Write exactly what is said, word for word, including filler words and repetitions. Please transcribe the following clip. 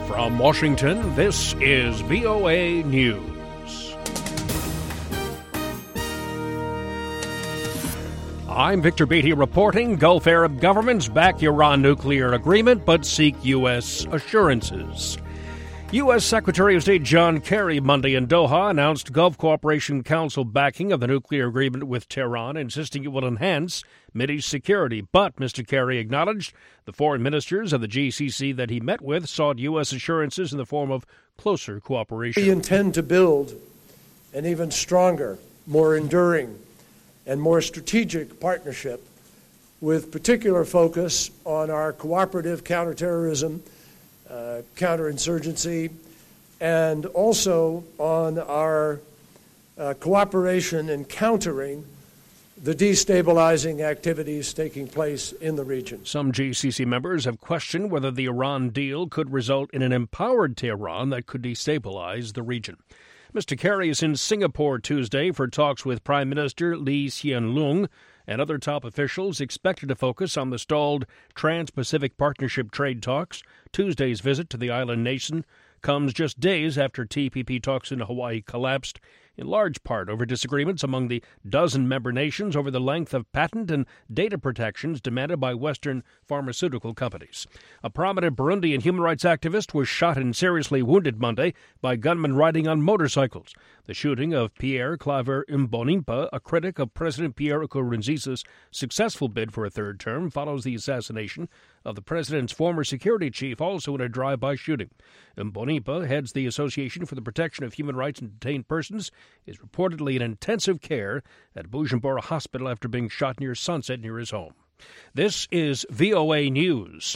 From Washington, this is V O A News. I'm Victor Beatty reporting. Gulf Arab governments back Iran nuclear agreement but seek U S assurances. U S Secretary of State John Kerry Monday in Doha announced Gulf Cooperation Council backing of the nuclear agreement with Tehran, insisting it will enhance Mideast security. But Mister Kerry acknowledged the foreign ministers of the G C C that he met with sought U S assurances in the form of closer cooperation. We intend to build an even stronger, more enduring, and more strategic partnership with particular focus on our cooperative counterterrorism, Uh, counterinsurgency, and also on our uh, cooperation in countering the destabilizing activities taking place in the region. Some G C C members have questioned whether the Iran deal could result in an empowered Tehran that could destabilize the region. Mister Kerry is in Singapore Tuesday for talks with Prime Minister Lee Hsien Loong and other top officials, expected to focus on the stalled Trans-Pacific Partnership trade talks. Tuesday's visit to the island nation comes just days after T P P talks in Hawaii collapsed, in large part over disagreements among the dozen member nations over the length of patent and data protections demanded by Western pharmaceutical companies. A prominent Burundian human rights activist was shot and seriously wounded Monday by gunmen riding on motorcycles. The shooting of Pierre Claver Mbonimpa, a critic of President Pierre Nkurunziza's successful bid for a third term, follows the assassination of the president's former security chief, also in a drive-by shooting. Mbonimpa heads the Association for the Protection of Human Rights and Detained Persons, is reportedly in intensive care at Bujumbura Hospital after being shot near sunset near his home. This is V O A News.